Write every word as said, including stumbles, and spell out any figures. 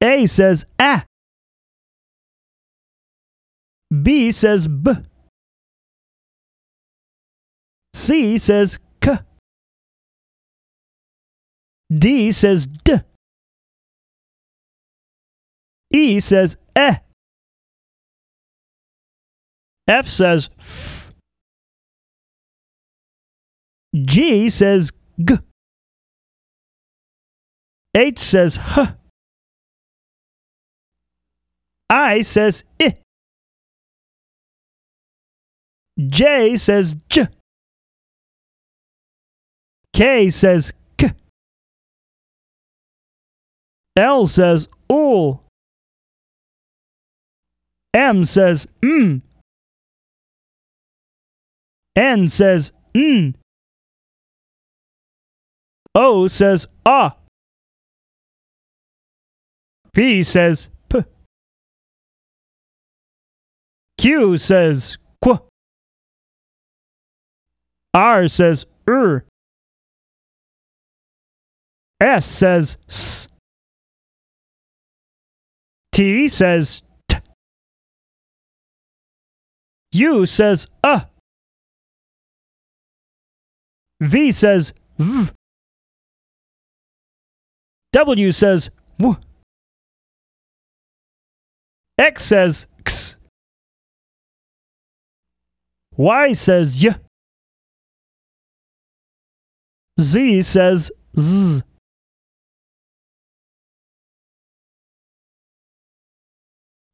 A says A. B says B. C says K. D says D. E says E. F says F. G says G. H says H. I says I. J says J. K says K. L says Ul. M says M. N says N. O says A. P says P. Q says Qu. R says R. S says S. T says T. U says Uh. V says V. W says W. X says X. Y says Y. Z says Z.